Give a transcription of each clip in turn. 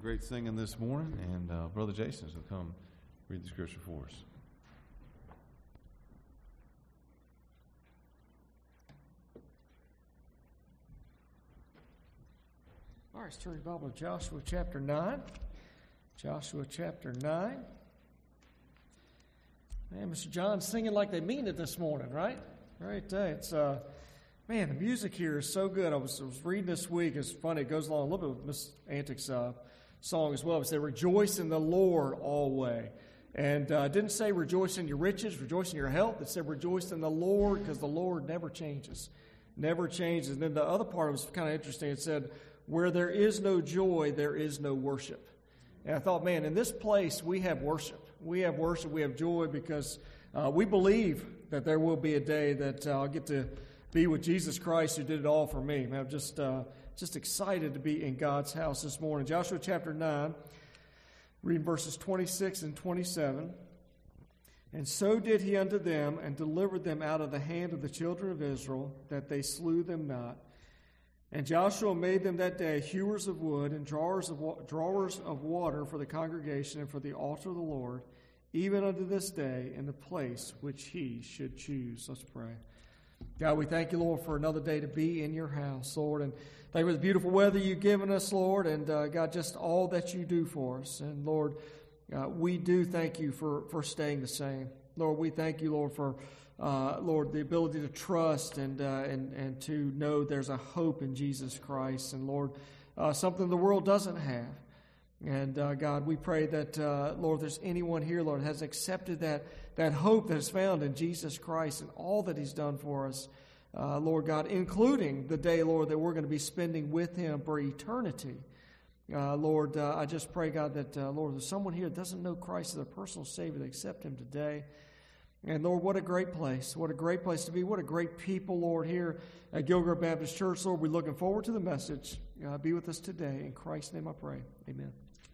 great singing this morning, and Brother Jason will come read the scripture for us. All right, let's turn your Bible to Joshua chapter 9. Joshua chapter 9. Man, Mr. John's singing like they mean it this morning, right? Right. It's man, the music here is so good. I was reading this week. It's funny. It goes along a little bit with Miss Antic's song as well. It said, "Rejoice in the Lord always." And it didn't say rejoice in your riches, rejoice in your health. It said rejoice in the Lord, because the Lord never changes. Never changes. And then the other part was kind of interesting. It said, where there is no joy, there is no worship. And I thought, man, in this place, we have worship. We have worship, we have joy, because we believe that there will be a day that I'll get to be with Jesus Christ, who did it all for me. Man, I'm just excited to be in God's house this morning. Joshua chapter 9, reading verses 26 and 27. "And so did he unto them, and delivered them out of the hand of the children of Israel, that they slew them not. And Joshua made them that day hewers of wood and drawers of water for the congregation and for the altar of the Lord, even unto this day, in the place which he should choose." Let's pray. God, we thank you, Lord, for another day to be in your house, Lord. And thank you for the beautiful weather you've given us, Lord. And God, just all that you do for us. And Lord, we do thank you for staying the same. Lord, we thank you, Lord, for Lord, the ability to trust and to know there's a hope in Jesus Christ. And Lord, something the world doesn't have. And God, we pray that, Lord, if there's anyone here, Lord, has accepted that hope that is found in Jesus Christ and all that he's done for us, Lord God, including the day, Lord, that we're going to be spending with him for eternity. Lord, I just pray, God, that, Lord, if there's someone here that doesn't know Christ as their personal Savior, they accept him today. And Lord, what a great place. What a great place to be. What a great people, Lord, here at Gilgard Baptist Church. Lord, we're looking forward to the message. Be with us today. In Christ's name I pray. Amen.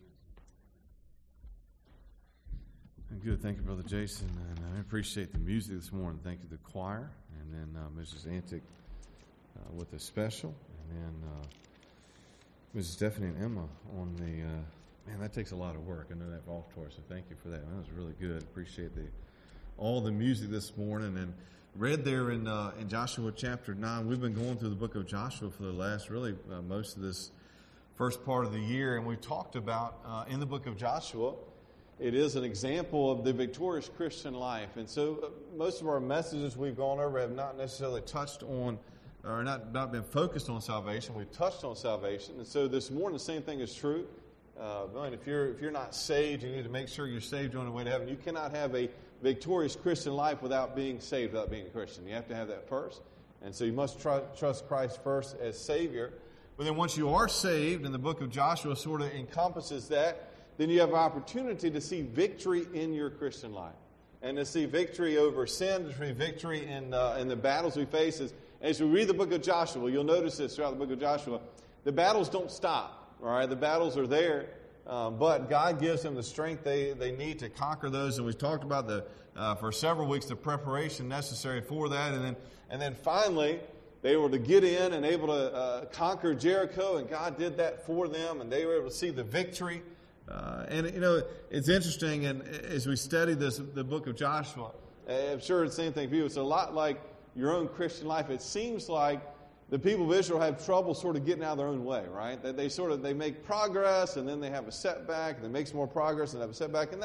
Good. Thank you, Brother Jason. And I appreciate the music this morning. Thank you to the choir. And then Mrs. Antic with the special. And then Mrs. Stephanie and Emma on the... man, that takes a lot of work. I know that off tour, so thank you for that. That was really good. Appreciate all the music this morning. And read there in Joshua chapter 9. We've been going through the book of Joshua for the last, really, most of this first part of the year. And we talked about, in the book of Joshua, it is an example of the victorious Christian life. And so most of our messages we've gone over have not necessarily touched on, or not been focused on salvation. We've touched on salvation. And so this morning, the same thing is true. If you're not saved, you need to make sure you're saved on the way to heaven. You cannot have a victorious Christian life without being saved, without being a Christian. You have to have that first. And so you must trust Christ first as Savior. But then once you are saved, and the book of Joshua sort of encompasses that, then you have an opportunity to see victory in your Christian life. And to see victory over sin, to see victory in the battles we face. As we read the book of Joshua, you'll notice this throughout the book of Joshua, the battles don't stop. All right, the battles are there. But God gives them the strength they need to conquer those, and we've talked about for several weeks the preparation necessary for that, and then finally they were to get in and able to conquer Jericho, and God did that for them, and they were able to see the victory. And you know, it's interesting, and as we study the book of Joshua, I'm sure it's the same thing for you. It's a lot like your own Christian life. It seems like the people of Israel have trouble sort of getting out of their own way, right? They make progress, and then they have a setback, and they make some more progress and have a setback. And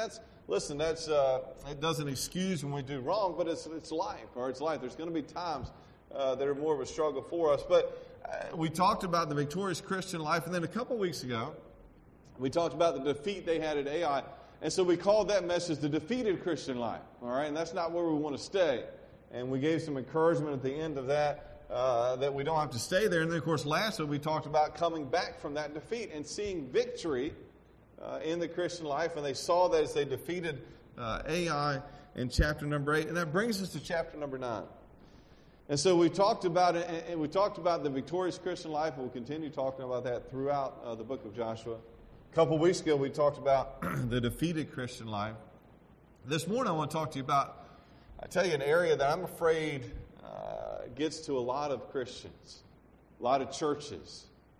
it doesn't excuse when we do wrong, but it's life, or it's life. There's going to be times that are more of a struggle for us. But we talked about the victorious Christian life, and then a couple weeks ago, we talked about the defeat they had at Ai. And so we called that message the defeated Christian life, all right? And that's not where we want to stay. And we gave some encouragement at the end of that we don't have to stay there. And then, of course, last week we talked about coming back from that defeat and seeing victory in the Christian life. And they saw that as they defeated Ai in chapter number 8. And that brings us to chapter number 9. And so we talked about it, and we talked about the victorious Christian life, and we'll continue talking about that throughout the book of Joshua. A couple of weeks ago, we talked about the defeated Christian life. This morning, I want to talk to you about, I tell you, an area that I'm afraid gets to a lot of Christians, a lot of churches, a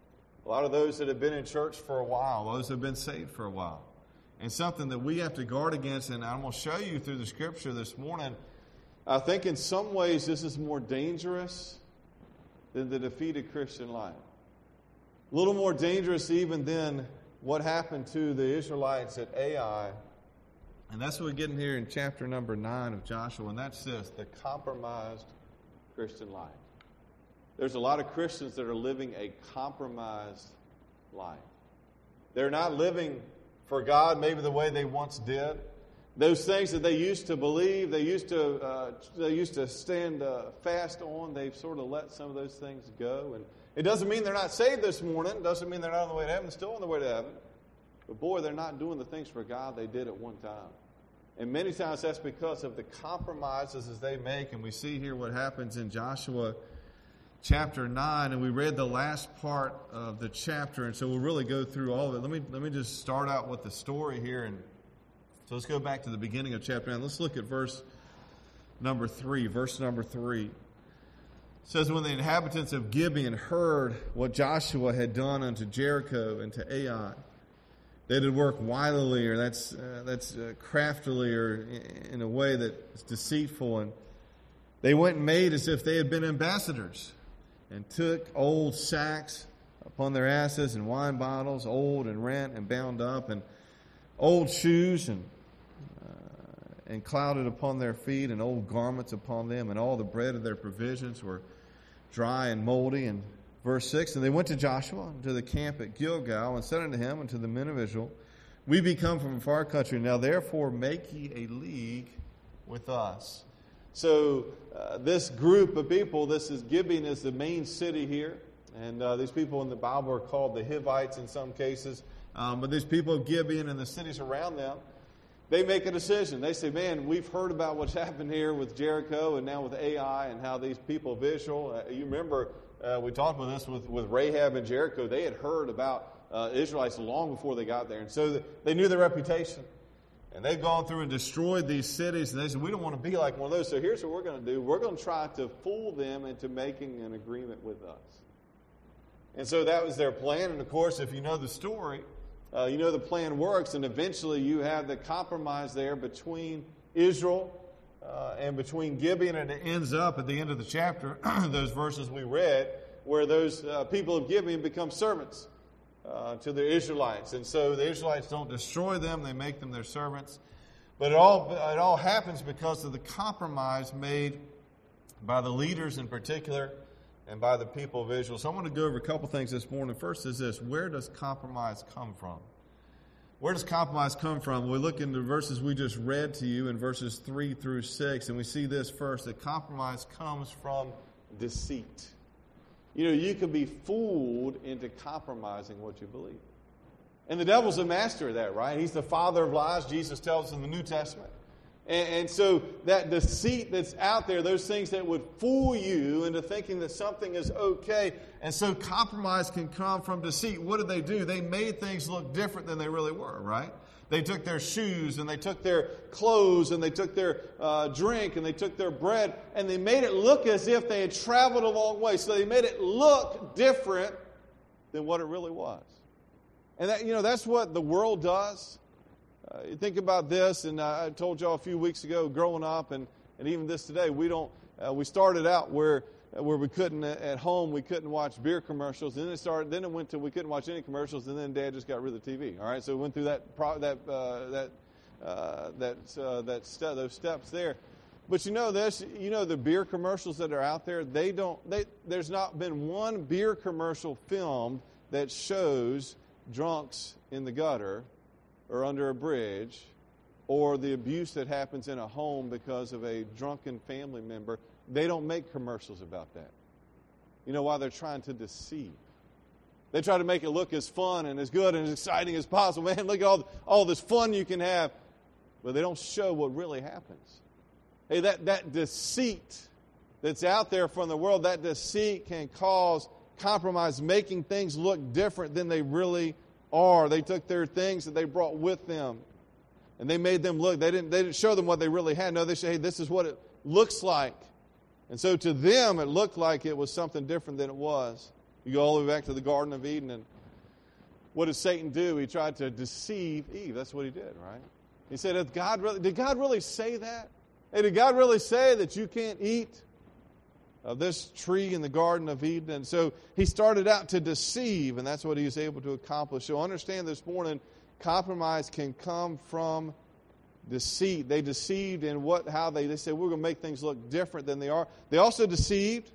a lot of those that have been in church for a while, those that have been saved for a while. And something that we have to guard against, and I'm going to show you through the Scripture this morning. I think in some ways this is more dangerous than the defeated Christian life. A little more dangerous even than what happened to the Israelites at Ai. And that's what we're getting here in chapter number 9 of Joshua, and that's this, the compromised Christian life. There's a lot of Christians that are living a compromised life. They're not living for God maybe the way they once did. Those things that they used to believe, they used to stand fast on, they've sort of let some of those things go. And it doesn't mean they're not saved this morning. It doesn't mean they're not on the way to heaven. They're still on the way to heaven. But boy, they're not doing the things for God they did at one time. And many times that's because of the compromises as they make. And we see here what happens in Joshua chapter 9. And we read the last part of the chapter. And so we'll really go through all of it. Let me just start out with the story here. And so let's go back to the beginning of chapter 9. Let's look at verse number 3. Verse number 3. It says, when the inhabitants of Gibeon heard what Joshua had done unto Jericho and to Ai, they did work wilily, or that's craftily, or in a way that's deceitful. And they went and made as if they had been ambassadors, and took old sacks upon their asses, and wine bottles, old and rent and bound up, and old shoes, and clouded upon their feet, and old garments upon them, and all the bread of their provisions were dry and moldy. And verse 6, and they went to Joshua, to the camp at Gilgal, and said unto him and to the men of Israel, we be come from a far country, now therefore make ye a league with us. So this group of people, Gibeon is the main city here, and these people in the Bible are called the Hivites in some cases, but these people of Gibeon and the cities around them, they make a decision. They say, man, we've heard about what's happened here with Jericho and now with Ai, and how these people of Israel, you remember we talked about this with Rahab and Jericho. They had heard about Israelites long before they got there. And so they knew their reputation. And they've gone through and destroyed these cities. And they said, we don't want to be like one of those. So here's what we're going to do. We're going to try to fool them into making an agreement with us. And so that was their plan. And of course, if you know the story, you know the plan works. And eventually you have the compromise there between Israel and between Gibeon, and it ends up at the end of the chapter, those verses we read, where those people of Gibeon become servants to the Israelites. And so the Israelites don't destroy them, they make them their servants. But it all happens because of the compromise made by the leaders in particular and by the people of Israel. So I want to go over a couple things this morning. First is this: where does compromise come from? Where does compromise come from? We look into the verses we just read to you in verses 3 through 6, and we see this first, that compromise comes from deceit. You know, you can be fooled into compromising what you believe. And the devil's a master of that, right? He's the father of lies, Jesus tells us in the New Testament. And so that deceit that's out there, those things that would fool you into thinking that something is okay. And so compromise can come from deceit. What did they do? They made things look different than they really were, right? They took their shoes, and they took their clothes, and they took their drink, and they took their bread, and they made it look as if they had traveled a long way. So they made it look different than what it really was. And that, you know, that's what the world does. You think about this, and I told y'all a few weeks ago, growing up, and even this today, we started out where we couldn't, at home, we couldn't watch beer commercials, and then it went to we couldn't watch any commercials, and then Dad just got rid of the TV. All right, so we went through those steps there. But you know this, the beer commercials that are out there, there's not been one beer commercial filmed that shows drunks in the gutter or under a bridge, or the abuse that happens in a home because of a drunken family member. They don't make commercials about that. You know why? They're trying to deceive. They try to make it look as fun and as good and as exciting as possible. Man, look at all this fun you can have. But they don't show what really happens. Hey, that deceit that's out there from the world, that deceit can cause compromise, making things look different than they really are. They took their things that they brought with them, and they made them look. They didn't show them what they really had. No, they said, hey, this is what it looks like. And so to them, it looked like it was something different than it was. You go all the way back to the Garden of Eden, and what did Satan do? He tried to deceive Eve. That's what he did, right? He said, did God really say that? Hey, did God really say that you can't eat of this tree in the Garden of Eden? And so he started out to deceive, and that's what he was able to accomplish. So understand this morning, compromise can come from deceit. They deceived in how they said, we're going to make things look different than they are. They also deceived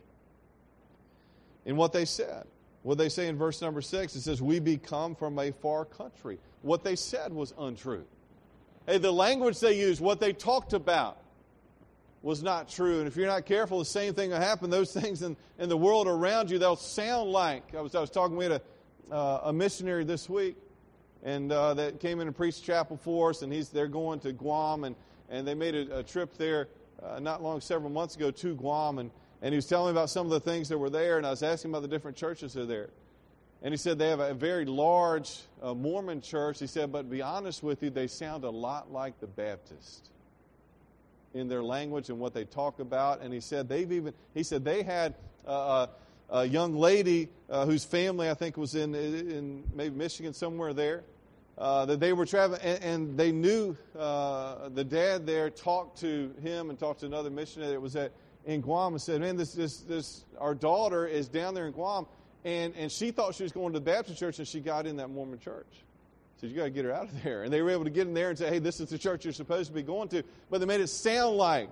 in what they said. What they say in verse number 6, it says, we become from a far country. What they said was untrue. Hey, the language they used, what they talked about, was not true. And if you're not careful, the same thing will happen. Those things in the world around you, they'll sound like. I was talking, we had a missionary this week, and that came in and preached chapel for us, and they're going to Guam, and they made a trip there several months ago to Guam, and he was telling me about some of the things that were there, and I was asking about the different churches that are there. And he said they have a very large Mormon church. He said, but to be honest with you, they sound a lot like the Baptist in their language and what they talk about. And he said they had a young lady whose family, I think, was in maybe Michigan, somewhere there, that they were traveling, and they knew the dad there talked to him and talked to another missionary that was in Guam and said, man, this our daughter is down there in Guam, and she thought she was going to the Baptist church, and she got in that Mormon church. So you got to get her out of there. And they were able to get in there and say, hey, this is the church you're supposed to be going to. But they made it sound like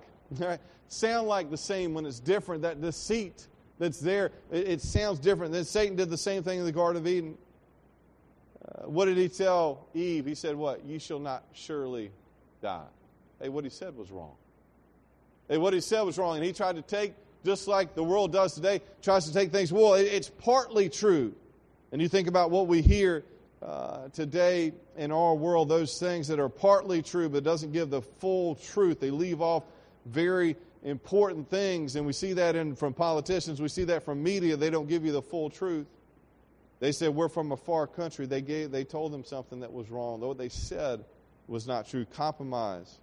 the same when it's different. That deceit that's there, it sounds different. Then Satan did the same thing in the Garden of Eden. What did he tell Eve? He said what? You shall not surely die. Hey, what he said was wrong. And he tried to take, just like the world does today, tries to take things, well, it's partly true. And you think about what we hear today in our world, those things that are partly true but doesn't give the full truth. They leave off very important things, and we see that from politicians. We see that from media. They don't give you the full truth. They said, we're from a far country. They told them something that was wrong. Though what they said was not true. Compromise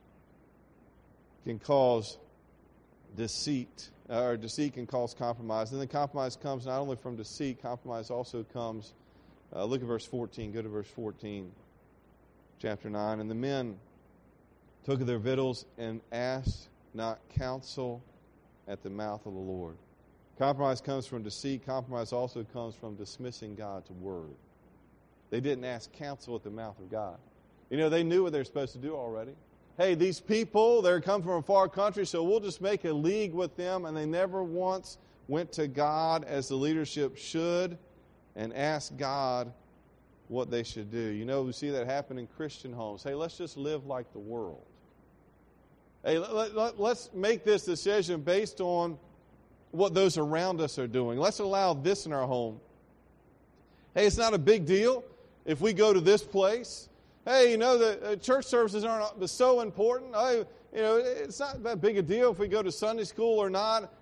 can cause deceit, or deceit can cause compromise. And then compromise comes not only from deceit, compromise also comes, look at verse 14, go to verse 14, chapter 9. And the men took of their victuals and asked not counsel at the mouth of the Lord. Compromise comes from deceit. Compromise also comes from dismissing God's word. They didn't ask counsel at the mouth of God. You know, they knew what they were supposed to do already. Hey, these people, they're come from a far country, so we'll just make a league with them. And they never once went to God as the leadership should and asked God what they should do. You know, we see that happen in Christian homes. Hey, let's just live like the world. Hey, let's make this decision based on what those around us are doing. Let's allow this in our home. Hey, it's not a big deal if we go to this place. Hey, you know, the church services aren't so important. It's not that big a deal if we go to Sunday school or not.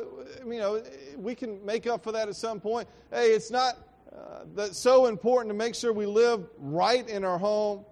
We can make up for that at some point. Hey, it's not that's so important to make sure we live right in our home.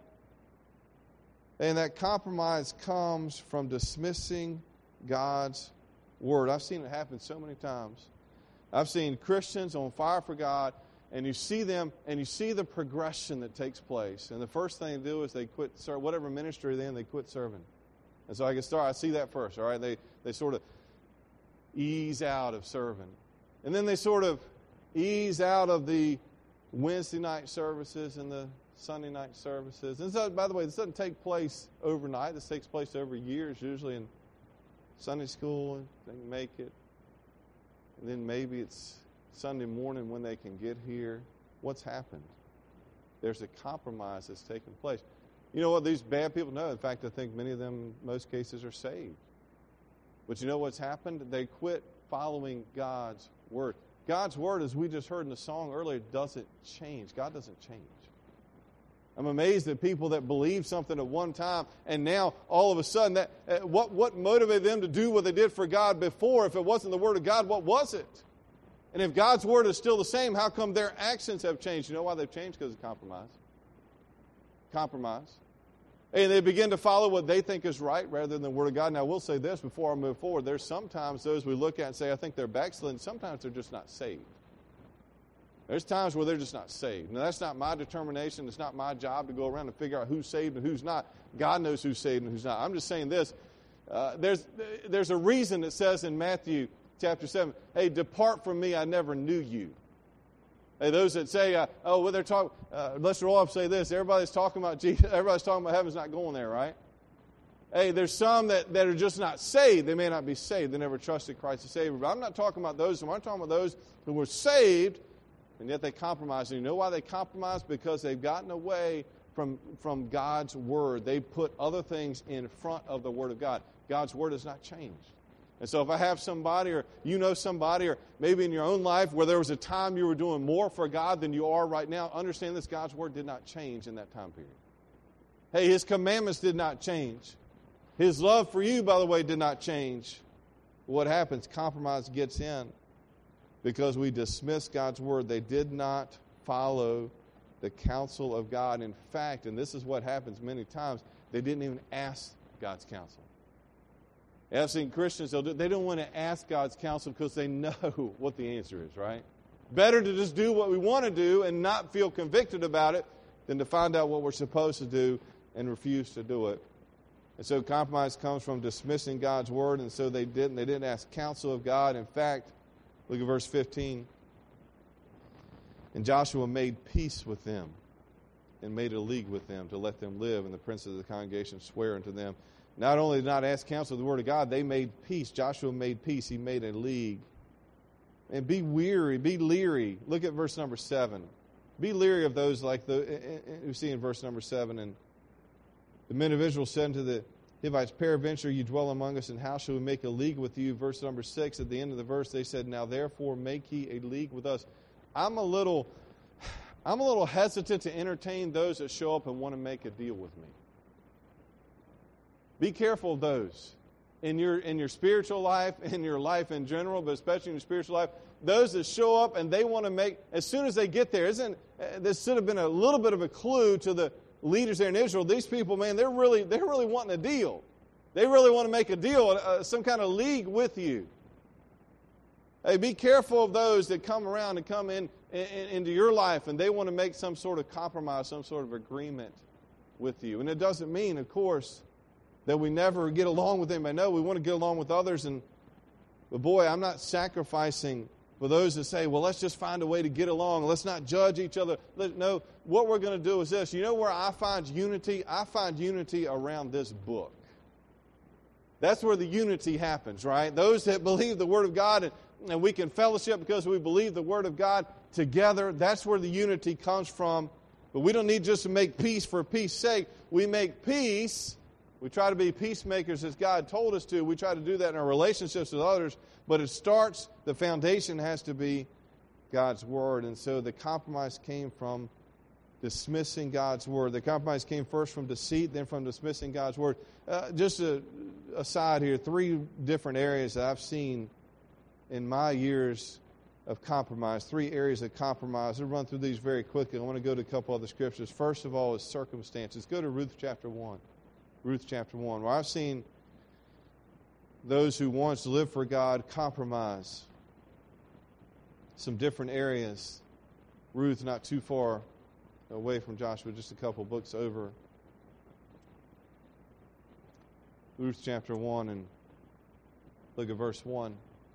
And that compromise comes from dismissing God's word. I've seen it happen so many times. I've seen Christians on fire for God, and you see them, and you see the progression that takes place. And the first thing they do is they quit whatever ministry they're in, they quit serving. And so I see that first, all right? They sort of ease out of serving. And then they sort of ease out of the Wednesday night services and the Sunday night services. And so, by the way, this doesn't take place overnight. This takes place over years, usually in Sunday school. They can make it. And then maybe it's Sunday morning when they can get here. What's happened? There's a compromise that's taken place. You know what these bad people know? In fact, I think many of them, in most cases, are saved. But you know what's happened? They quit following God's word. God's word, as we just heard in the song earlier, doesn't change. God doesn't change. I'm amazed at people that believe something at one time, and now all of a sudden, what motivated them to do what they did for God before? If it wasn't the word of God, what was it? And if God's word is still the same, how come their actions have changed? You know why they've changed? Because of compromise. Compromise. And they begin to follow what they think is right rather than the word of God. Now, we'll say this before I move forward. There's sometimes those we look at and say, I think they're backslidden. Sometimes they're just not saved. There's times where they're just not saved. Now, that's not my determination. It's not my job to go around and figure out who's saved and who's not. God knows who's saved and who's not. I'm just saying this. There's a reason it says in Matthew chapter 7, hey, depart from me, I never knew you. Hey, those that say, they're talking, let's roll up and say this. Everybody's talking about Jesus. Everybody's talking about heaven's not going there, right? Hey, there's some that are just not saved. They may not be saved. They never trusted Christ as Savior. But I'm not talking about those. I'm talking about those who were saved, and yet they compromised. And you know why they compromised? Because they've gotten away from God's Word. They put other things in front of the Word of God. God's Word has not changed. And so if I have somebody, or you know somebody, or maybe in your own life where there was a time you were doing more for God than you are right now, understand this, God's Word did not change in that time period. Hey, His commandments did not change. His love for you, by the way, did not change. What happens? Compromise gets in because we dismiss God's Word. They did not follow the counsel of God. In fact, and this is what happens many times, they didn't even ask God's counsel. I've seen Christians, they don't want to ask God's counsel because they know what the answer is, right? Better to just do what we want to do and not feel convicted about it than to find out what we're supposed to do and refuse to do it. And so compromise comes from dismissing God's Word, and so they didn't ask counsel of God. In fact, look at verse 15. And Joshua made peace with them and made a league with them to let them live, and the princes of the congregation swear unto them. Not only did not ask counsel of the Word of God, they made peace. Joshua made peace. He made a league. And be weary, be leery. Look at verse number 7. Be leery of those like you see in verse number 7. And the men of Israel said unto the Hivites, peradventure you dwell among us, and how shall we make a league with you? Verse number 6, at the end of the verse, they said, now therefore make ye a league with us. I'm a little hesitant to entertain those that show up and want to make a deal with me. Be careful of those in your spiritual life, in your life in general, but especially in your spiritual life. Those that show up and they want to make, as soon as they get there, this should have been a little bit of a clue to the leaders there in Israel. These people, man, they're really wanting a deal. They really want to make a deal, some kind of league with you. Hey, be careful of those that come around and come into your life and they want to make some sort of compromise, some sort of agreement with you. And it doesn't mean, of course, that we never get along with anybody. No, we want to get along with others. But boy, I'm not sacrificing for those that say, well, let's just find a way to get along. Let's not judge each other. No, what we're going to do is this. You know where I find unity? I find unity around this book. That's where the unity happens, right? Those that believe the Word of God and we can fellowship because we believe the Word of God together, that's where the unity comes from. But we don't need just to make peace for peace sake. We make peace. We try to be peacemakers as God told us to. We try to do that in our relationships with others. But the foundation has to be God's Word. And so the compromise came from dismissing God's Word. The compromise came first from deceit, then from dismissing God's Word. Just a aside here, 3 different areas that I've seen in my years of compromise. 3 areas of compromise. I'll run through these very quickly. I want to go to a couple other scriptures. First of all is circumstances. Go to Ruth chapter 1. Ruth chapter 1, where I've seen those who once lived for God compromise some different areas. Ruth, not too far away from Joshua, just a couple books over. Ruth chapter 1, and look at verse 1.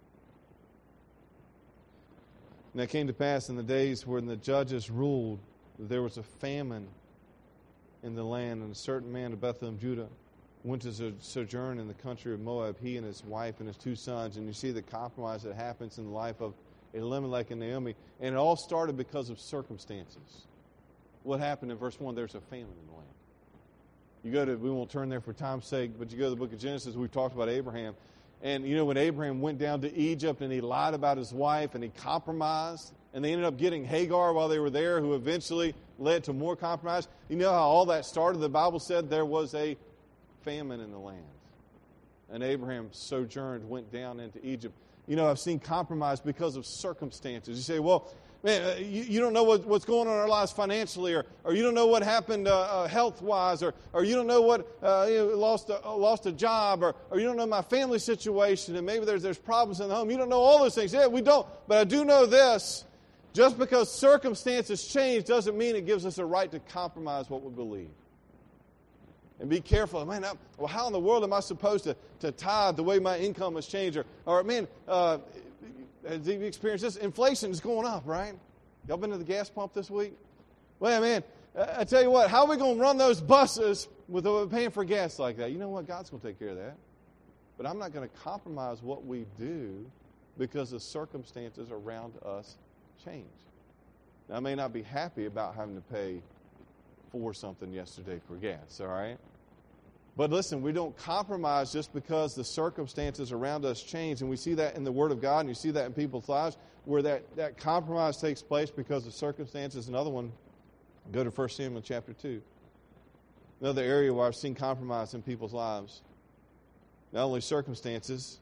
And it came to pass in the days when the judges ruled that there was a famine in the land, and a certain man of Bethlehem, Judah, went to sojourn in the country of Moab, he and his wife and his 2 sons. And you see the compromise that happens in the life of Elimelech and Naomi. And it all started because of circumstances. What happened in verse 1? There's a famine in the land. We won't turn there for time's sake, but you go to the book of Genesis, we've talked about Abraham. And you know, when Abraham went down to Egypt and he lied about his wife and he compromised, and they ended up getting Hagar while they were there, who eventually led to more compromise. You know how all that started? The Bible said there was a famine in the land. And Abraham sojourned, went down into Egypt. You know, I've seen compromise because of circumstances. You say, well, man, you don't know what's going on in our lives financially, or you don't know what happened health-wise, or you don't know what lost a job, or you don't know my family situation, and maybe there's problems in the home. You don't know all those things. Yeah, we don't. But I do know this. Just because circumstances change doesn't mean it gives us a right to compromise what we believe. And be careful. Man, well, how in the world am I supposed to tithe the way my income has changed? Or man, have you experienced this? Inflation is going up, right? Y'all been to the gas pump this week? Well, man, I tell you what, how are we going to run those buses without paying for gas like that? You know what? God's going to take care of that. But I'm not going to compromise what we do because the circumstances around us change. Now, I may not be happy about having to pay for something yesterday for gas, all right? But listen, we don't compromise just because the circumstances around us change. And we see that in the Word of God, and you see that in people's lives, where that compromise takes place because of circumstances. Another one, go to 1 Samuel chapter 2. Another area where I've seen compromise in people's lives. Not only circumstances,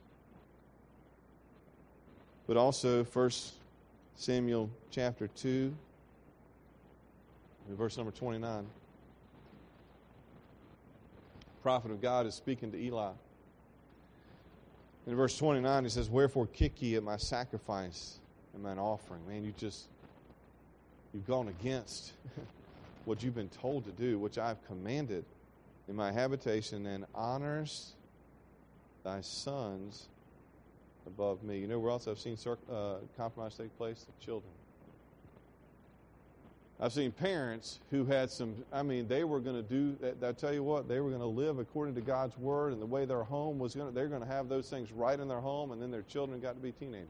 but also 1 Samuel chapter 2, verse number 29. The prophet of God is speaking to Eli. In verse 29, he says, "Wherefore kick ye at my sacrifice and mine offering?" Man, you've gone against what you've been told to do, which I've commanded in my habitation, and honors thy sons above me. You know where else I've seen compromise take place? The children. I've seen parents who had they were going to do, I tell you what, they were going to live according to God's Word, and the way their home was they're going to have those things right in their home, and then their children got to be teenagers.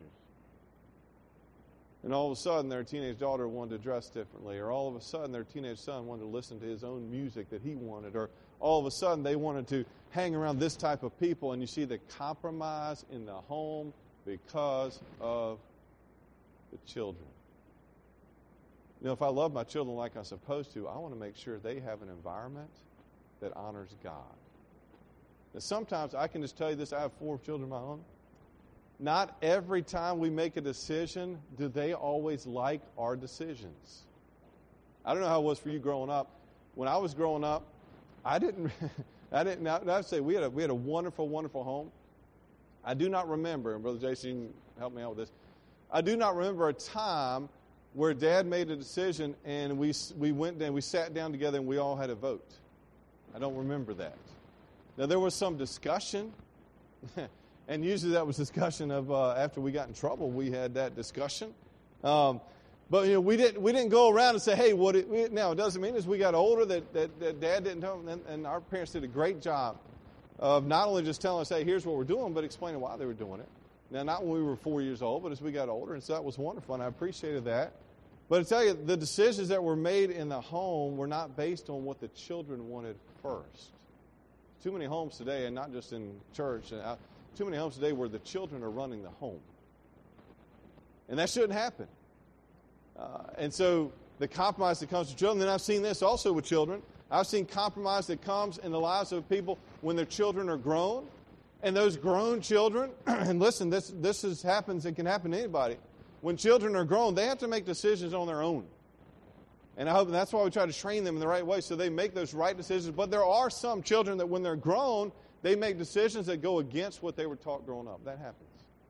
And all of a sudden, their teenage daughter wanted to dress differently, or all of a sudden, their teenage son wanted to listen to his own music that he wanted, or all of a sudden, they wanted to hang around this type of people, and you see the compromise in the home because of the children. You know, if I love my children like I'm supposed to, I want to make sure they have an environment that honors God. Now, sometimes, I can just tell you this, I have 4 children of my own. Not every time we make a decision do they always like our decisions. I don't know how it was for you growing up. When I was growing up, I'd say we had a wonderful, wonderful home. I do not remember, and Brother Jason, you can help me out with this. I do not remember a time where Dad made a decision and we went down, we sat down together and we all had a vote. I don't remember that. Now, there was some discussion. And usually that was discussion of after we got in trouble, we had that discussion. But you know, we didn't go around and say, "Hey, now it doesn't mean as we got older that Dad didn't tell them." And our parents did a great job of not only just telling us, "Hey, here's what we're doing," but explaining why they were doing it. Now, not when we were 4 years old, but as we got older, and so that was wonderful, and I appreciated that. But I tell you, the decisions that were made in the home were not based on what the children wanted first. Too many homes today, and not just in church. Too many homes today where the children are running the home. And that shouldn't happen. And so the compromise that comes to children, then I've seen this also with children. I've seen compromise that comes in the lives of people when their children are grown. And those grown children, and listen, this happens, it can happen to anybody. When children are grown, they have to make decisions on their own. And I hope that's why we try to train them in the right way so they make those right decisions. But there are some children that when they're grown, they make decisions that go against what they were taught growing up. That happens.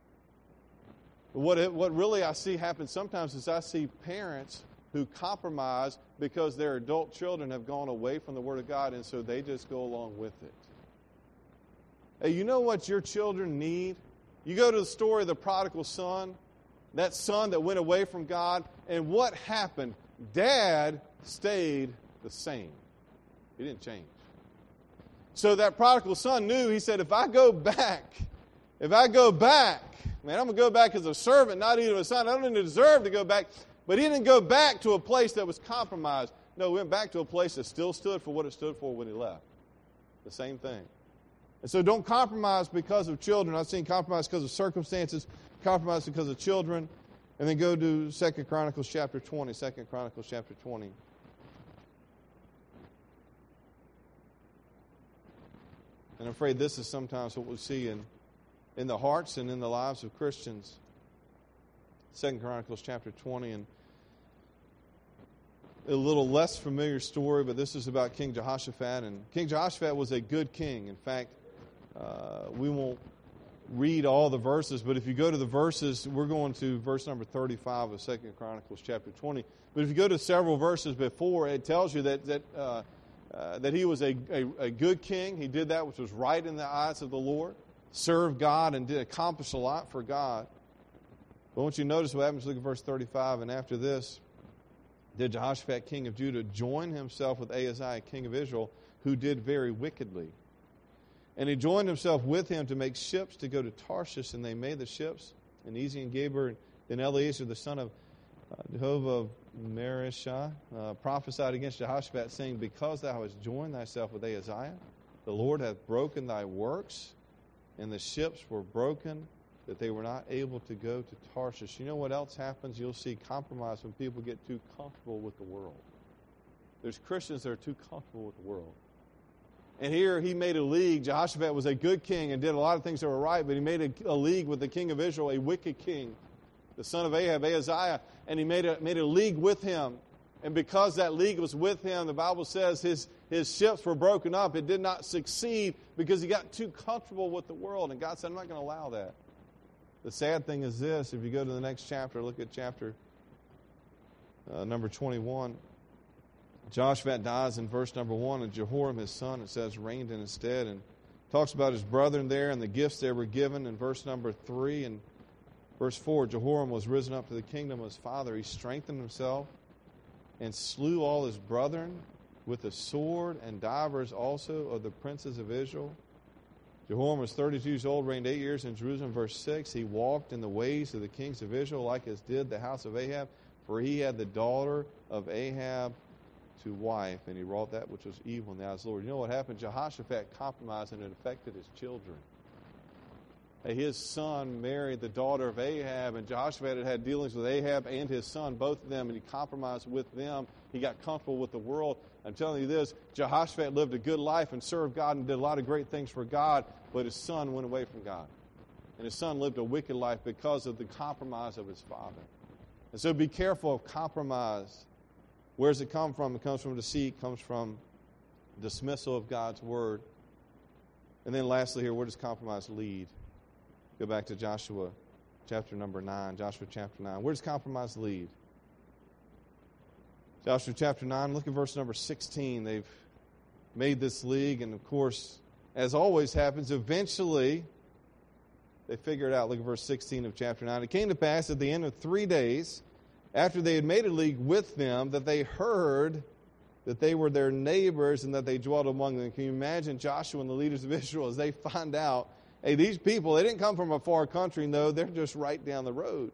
But what really I see happen sometimes is I see parents who compromise because their adult children have gone away from the Word of God, and so they just go along with it. Hey, you know what your children need? You go to the story of the prodigal son, that son that went away from God, and what happened? Dad stayed the same. He didn't change. So that prodigal son knew, he said, if I go back, man, I'm going to go back as a servant, not even a son. I don't even deserve to go back. But he didn't go back to a place that was compromised. No, he went back to a place that still stood for what it stood for when he left. The same thing. And so don't compromise because of children. I've seen compromise because of circumstances, compromise because of children. And then go to 2 Chronicles chapter 20. 2 Chronicles chapter 20. And I'm afraid this is sometimes what we see in the hearts and in the lives of Christians. 2 Chronicles chapter 20. And a little less familiar story, but this is about King Jehoshaphat. And King Jehoshaphat was a good king. In fact, we won't read all the verses, but if you go to the verses, we're going to verse number 35 of 2 Chronicles chapter 20. But if you go to several verses before, it tells you that he was a good king. He did that which was right in the eyes of the Lord, served God, and did accomplish a lot for God. But I want you to notice what happens. Look at verse 35. And after this, did Jehoshaphat, king of Judah, join himself with Ahaziah, king of Israel, who did very wickedly. And he joined himself with him to make ships to go to Tarshish, and they made the ships. And Ezion and Geber, and then Eleazar, the son of Jehovah of Mareshah, prophesied against Jehoshaphat, saying, because thou hast joined thyself with Ahaziah, the Lord hath broken thy works, and the ships were broken, that they were not able to go to Tarshish. You know what else happens? You'll see compromise when people get too comfortable with the world. There's Christians that are too comfortable with the world. And here he made a league. Jehoshaphat was a good king and did a lot of things that were right, but he made a league with the king of Israel, a wicked king, the son of Ahab, Ahaziah, and he made a league with him. And because that league was with him, the Bible says his ships were broken up. It did not succeed because he got too comfortable with the world. And God said, I'm not going to allow that. The sad thing is this. If you go to the next chapter, look at chapter number 21. Jehoshaphat dies in verse number 1, and Jehoram, his son, it says, reigned in his stead, and talks about his brethren there and the gifts they were given in verse number 3. And verse 4, Jehoram was risen up to the kingdom of his father. He strengthened himself and slew all his brethren with a sword, and divers also of the princes of Israel. Jehoram was 32 years old, reigned 8 years in Jerusalem. Verse 6, he walked in the ways of the kings of Israel, like as did the house of Ahab, for he had the daughter of Ahab to wife, and he wrought that which was evil in the eyes of the Lord. You know what happened? Jehoshaphat compromised, and it affected his children. His son married the daughter of Ahab, and Jehoshaphat had dealings with Ahab and his son, both of them, and he compromised with them. He got comfortable with the world. I'm telling you this, Jehoshaphat lived a good life and served God and did a lot of great things for God, but his son went away from God. And his son lived a wicked life because of the compromise of his father. And so be careful of compromise. Where does it come from? It comes from deceit, comes from dismissal of God's word. And then lastly here, where does compromise lead? Go back to Joshua chapter number 9. Joshua chapter 9. Where does compromise lead? Joshua chapter 9, look at verse number 16. They've made this league, and of course, as always happens, eventually they figure it out. Look at verse 16 of chapter 9. It came to pass at the end of 3 days, after they had made a league with them, that they heard that they were their neighbors and that they dwelt among them. Can you imagine Joshua and the leaders of Israel as they find out, hey, these people, they didn't come from a far country, no, they're just right down the road.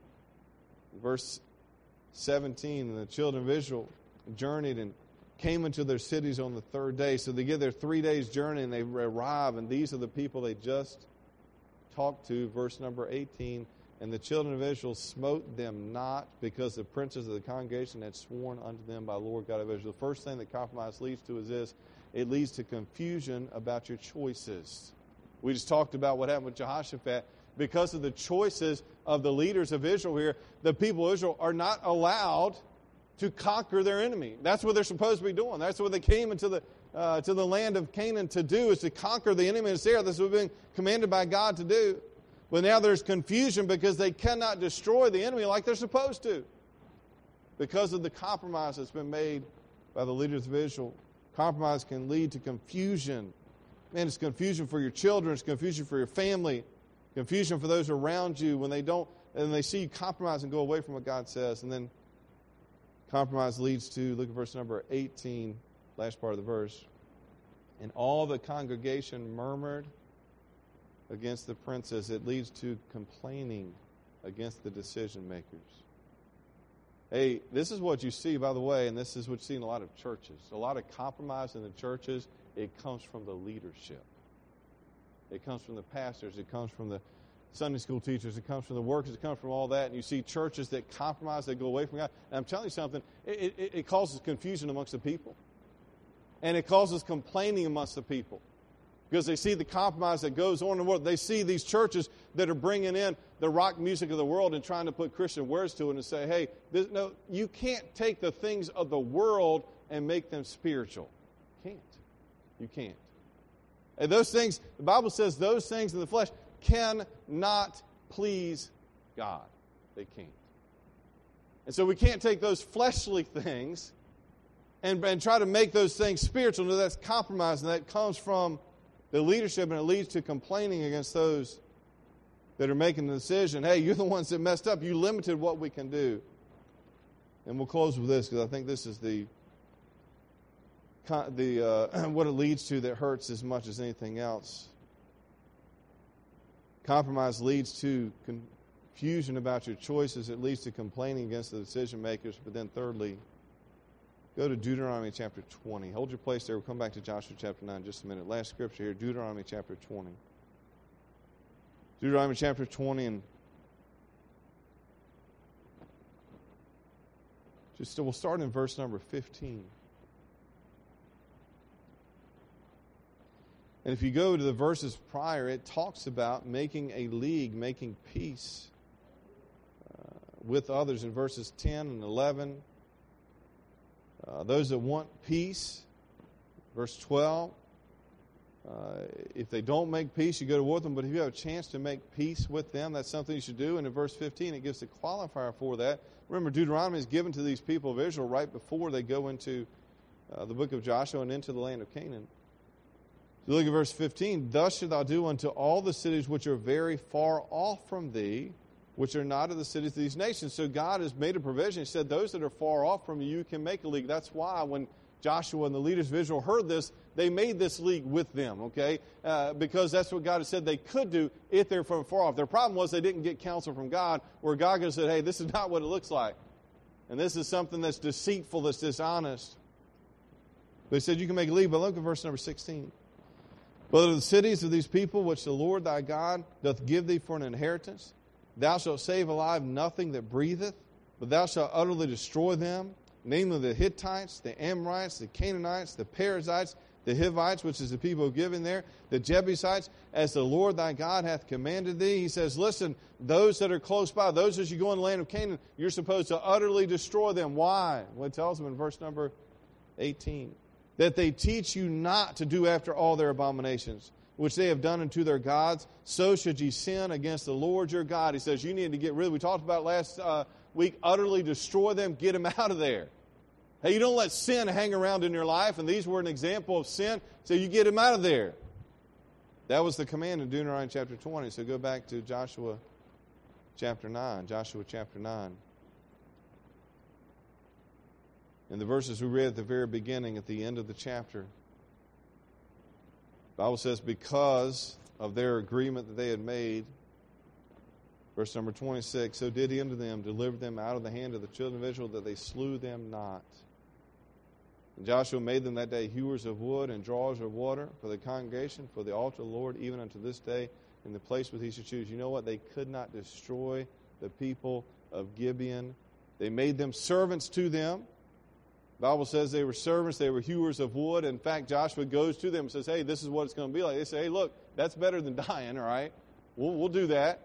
Verse 17, and the children of Israel journeyed and came into their cities on the third day. So they get their 3 days journey and they arrive, and these are the people they just talked to. Verse number 18, and the children of Israel smote them not, because the princes of the congregation had sworn unto them by the Lord God of Israel. The first thing that compromise leads to is this: it leads to confusion about your choices. We just talked about what happened with Jehoshaphat. Because of the choices of the leaders of Israel here, the people of Israel are not allowed to conquer their enemy. That's what they're supposed to be doing. That's what they came into the land of Canaan to do, is to conquer the enemy that's there. This has been commanded by God to do. But now there's confusion because they cannot destroy the enemy like they're supposed to, because of the compromise that's been made by the leaders of Israel. Compromise can lead to confusion. Man, it's confusion for your children. It's confusion for your family. Confusion for those around you when they don't, and they see you compromise and go away from what God says. And then compromise leads to, look at verse number 18, last part of the verse. And all the congregation murmured against the princes. It leads to complaining against the decision makers. Hey, this is what you see, by the way, and this is what you see in a lot of churches. A lot of compromise in the churches, it comes from the leadership. It comes from the pastors. It comes from the Sunday school teachers. It comes from the workers. It comes from all that. And you see churches that compromise, that go away from God. And I'm telling you something, it causes confusion amongst the people. And it causes complaining amongst the people, because they see the compromise that goes on in the world. They see these churches that are bringing in the rock music of the world and trying to put Christian words to it and say, hey, no, you can't take the things of the world and make them spiritual. You can't. You can't. And those things, the Bible says those things in the flesh cannot please God. They can't. And so we can't take those fleshly things and try to make those things spiritual. No, that's compromise, and that comes from the leadership, and it leads to complaining against those that are making the decision. Hey, you're the ones that messed up. You limited what we can do. And we'll close with this, because I think this is what it leads to that hurts as much as anything else. Compromise leads to confusion about your choices. It leads to complaining against the decision makers. But then thirdly, go to Deuteronomy chapter 20. Hold your place there. We'll come back to Joshua chapter 9 in just a minute. Last scripture here, Deuteronomy chapter 20. Deuteronomy chapter 20, and we'll start in verse number 15. And if you go to the verses prior, it talks about making a league, making peace with others in verses 10 and 11. Those that want peace, verse 12. If they don't make peace, you go to war with them. But if you have a chance to make peace with them, that's something you should do. And in verse 15, it gives the qualifier for that. Remember, Deuteronomy is given to these people of Israel right before they go into the book of Joshua and into the land of Canaan. So look at verse 15. Thus shalt thou do unto all the cities which are very far off from thee, which are not of the cities of these nations. So God has made a provision. He said, those that are far off from you can make a league. That's why when Joshua and the leaders of Israel heard this, they made this league with them, okay? Because that's what God has said they could do if they're from far off. Their problem was they didn't get counsel from God, where God could have said, hey, this is not what it looks like. And this is something that's deceitful, that's dishonest. But he said you can make a league. But look at verse number 16. But of the cities of these people which the Lord thy God doth give thee for an inheritance, thou shalt save alive nothing that breatheth, but thou shalt utterly destroy them, namely the Hittites, the Amorites, the Canaanites, the Perizzites, the Hivites, which is the people given there, the Jebusites, as the Lord thy God hath commanded thee. He says, listen, those that are close by, those as you go in the land of Canaan, you're supposed to utterly destroy them. Why? Well, it tells them in verse number 18. That they teach you not to do after all their abominations, which they have done unto their gods, so should ye sin against the Lord your God. He says you need to get rid of, we talked about last week, utterly destroy them, get them out of there. Hey, you don't let sin hang around in your life, and these were an example of sin, so you get them out of there. That was the command in Deuteronomy chapter 20, so go back to Joshua chapter 9. Joshua chapter 9. In the verses we read at the very beginning, at the end of the chapter, the Bible says, because of their agreement that they had made, verse number 26, so did he unto them, deliver them out of the hand of the children of Israel, that they slew them not. And Joshua made them that day hewers of wood and drawers of water for the congregation, for the altar of the Lord, even unto this day, in the place which he should choose. You know what? They could not destroy the people of Gibeon. They made them servants to them. The Bible says they were servants, they were hewers of wood. In fact, Joshua goes to them and says, hey, this is what it's going to be like. They say, hey, look, that's better than dying, all right? We'll do that.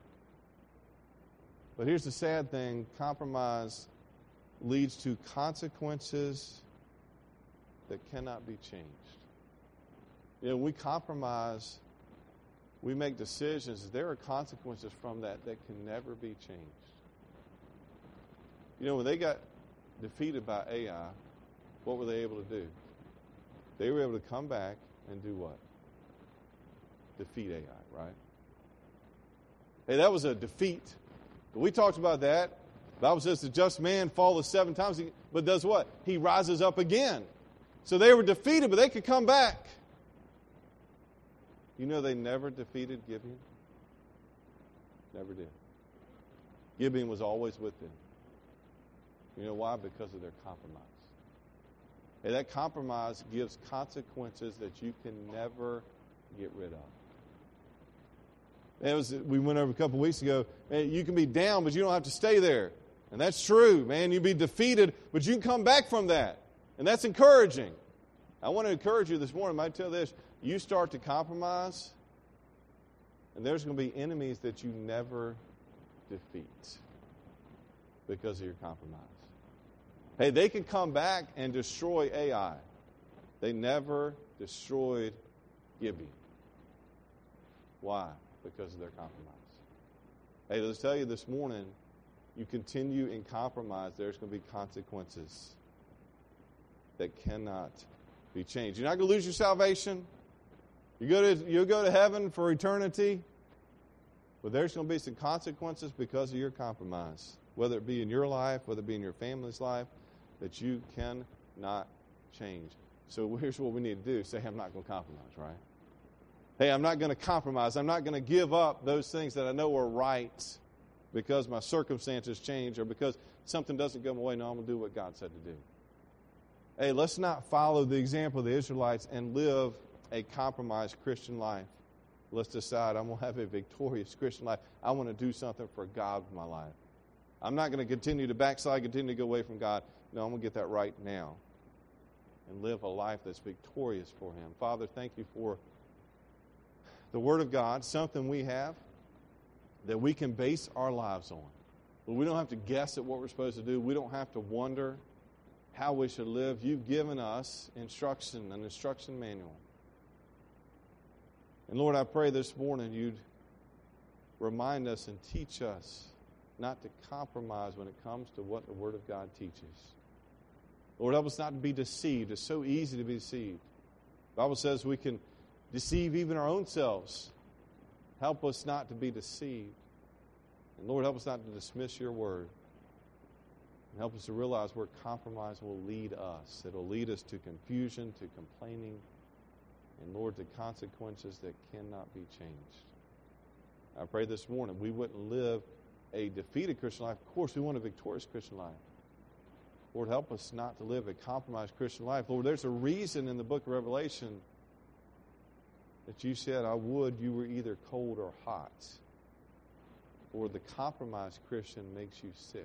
But here's the sad thing. Compromise leads to consequences that cannot be changed. You know, we compromise, we make decisions. There are consequences from that can never be changed. You know, when they got defeated by Ai, what were they able to do? They were able to come back and do what? Defeat Ai, right? Hey, that was a defeat. But we talked about that. The Bible says the just man falleth 7 times, but does what? He rises up again. So they were defeated, but they could come back. You know they never defeated Gibeon? Never did. Gibeon was always with them. You know why? Because of their compromise. And that compromise gives consequences that you can never get rid of. We went over a couple weeks ago, man, you can be down, but you don't have to stay there. And that's true, man. You'll be defeated, but you can come back from that. And that's encouraging. I want to encourage you this morning. I might tell this. You start to compromise, and there's going to be enemies that you never defeat because of your compromise. Hey, they could come back and destroy Ai. They never destroyed Gibeon. Why? because of their compromise. Hey, let's tell you this morning, you continue in compromise, there's going to be consequences that cannot be changed. You're not going to lose your salvation. You'll go to heaven for eternity. But there's going to be some consequences because of your compromise, whether it be in your life, whether it be in your family's life, that you cannot change. So here's what we need to do. Say, I'm not going to compromise, right? Hey, I'm not going to compromise. I'm not going to give up those things that I know are right because my circumstances change or because something doesn't go my way. No, I'm going to do what God said to do. Hey, let's not follow the example of the Israelites and live a compromised Christian life. Let's decide I'm going to have a victorious Christian life. I want to do something for God with my life. I'm not going to continue to backslide, continue to go away from God. No, I'm going to get that right now and live a life that's victorious for Him. Father, thank you for the Word of God, something we have that we can base our lives on. But we don't have to guess at what we're supposed to do. We don't have to wonder how we should live. You've given us an instruction manual. And Lord, I pray this morning you'd remind us and teach us not to compromise when it comes to what the Word of God teaches. Lord, help us not to be deceived. It's so easy to be deceived. The Bible says we can deceive even our own selves. Help us not to be deceived. And Lord, help us not to dismiss your word. And help us to realize where compromise will lead us. It will lead us to confusion, to complaining, and Lord, to consequences that cannot be changed. I pray this morning we wouldn't live a defeated Christian life. Of course, we want a victorious Christian life. Lord, help us not to live a compromised Christian life. Lord, there's a reason in the book of Revelation that you said, you were either cold or hot. Or the compromised Christian makes you sick.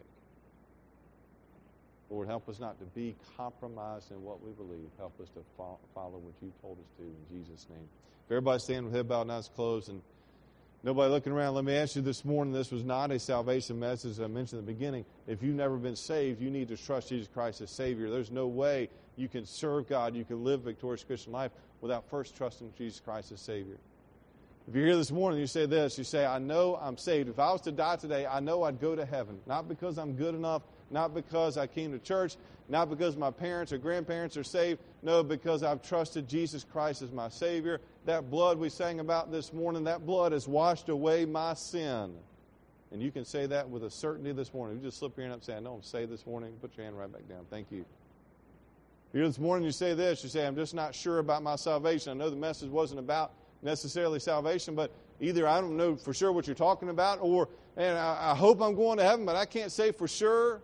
Lord, help us not to be compromised in what we believe. Help us to follow what you told us to in Jesus' name. If everybody stand with head bowed, eyes closed, and nobody looking around, let me ask you this morning, this was not a salvation message, as I mentioned in the beginning. If you've never been saved, you need to trust Jesus Christ as Savior. There's no way you can serve God, you can live a victorious Christian life without first trusting Jesus Christ as Savior. If you're here this morning, you say this, you say, I know I'm saved. If I was to die today, I know I'd go to heaven. Not because I'm good enough, not because I came to church, not because my parents or grandparents are saved. No, because I've trusted Jesus Christ as my Savior. That blood we sang about this morning, that blood has washed away my sin. And you can say that with a certainty this morning. You just slip your hand up and say, I know I'm saved this morning. Put your hand right back down. Thank you. Here this morning you say this, you say, I'm just not sure about my salvation. I know the message wasn't about necessarily salvation, but either I don't know for sure what you're talking about, or and I hope I'm going to heaven, but I can't say for sure.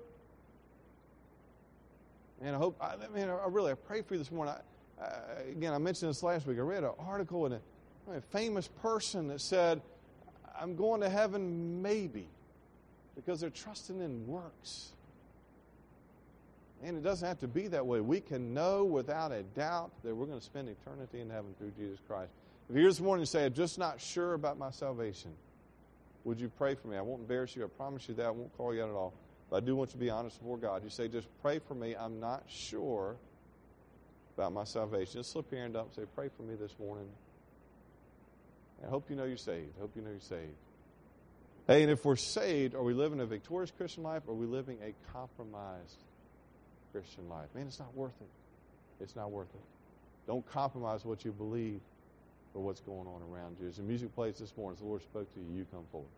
And I pray for you this morning. I mentioned this last week. I read an article in a famous person that said, I'm going to heaven maybe, because they're trusting in works. And it doesn't have to be that way. We can know without a doubt that we're going to spend eternity in heaven through Jesus Christ. If you're here this morning and say, I'm just not sure about my salvation, would you pray for me? I won't embarrass you. I promise you that. I won't call you out at all. But I do want you to be honest before God. You say, just pray for me. I'm not sure about my salvation. Just slip your hand up and say, pray for me this morning. I hope you know you're saved. Hope you know you're saved. Hey, and if we're saved, are we living a victorious Christian life, or are we living a compromised Christian life? Man, it's not worth it. It's not worth it. Don't compromise what you believe for what's going on around you. As the music plays this morning, as the Lord spoke to you, you come forward.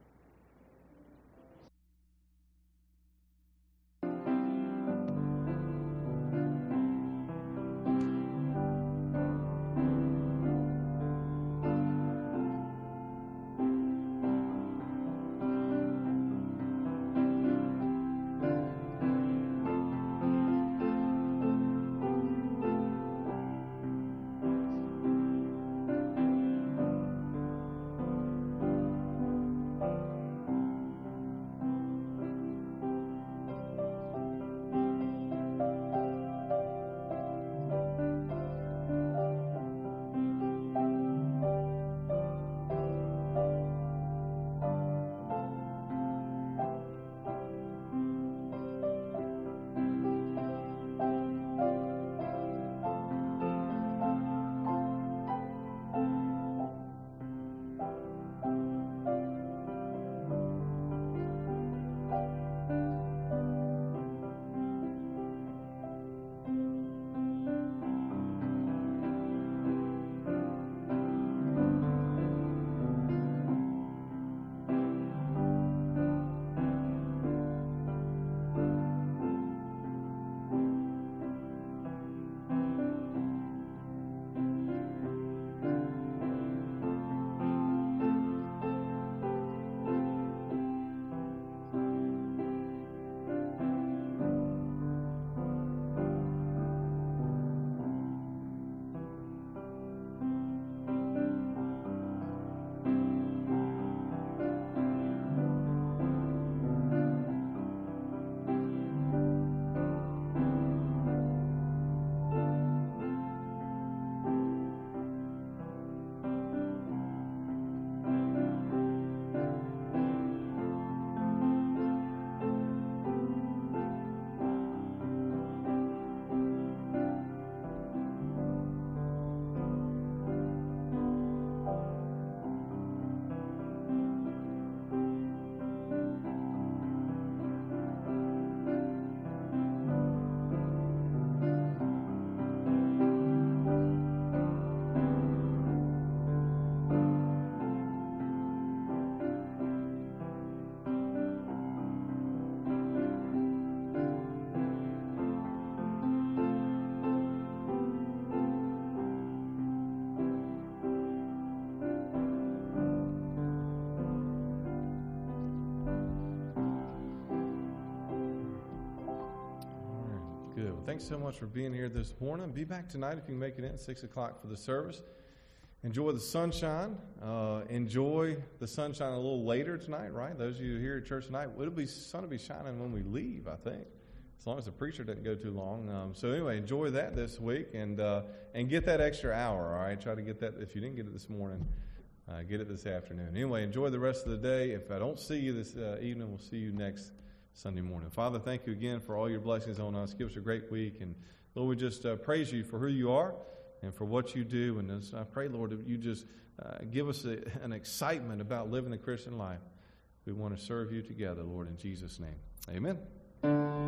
thanks so much for being here this morning. Be back tonight if you can make it in 6 o'clock for the service. Enjoy the sunshine. Enjoy the sunshine a little later tonight, right? Those of you here at church tonight, sun will be shining when we leave, I think, as long as the preacher doesn't go too long. So anyway, enjoy that this week and get that extra hour, all right? Try to get that. If you didn't get it this morning, get it this afternoon. Anyway, enjoy the rest of the day. If I don't see you this evening, we'll see you next Sunday morning. Father, thank you again for all your blessings on us. Give us a great week. And Lord, we just praise you for who you are and for what you do. And I pray, Lord, that you just give us an excitement about living the Christian life. We want to serve you together, Lord, in Jesus' name. Amen.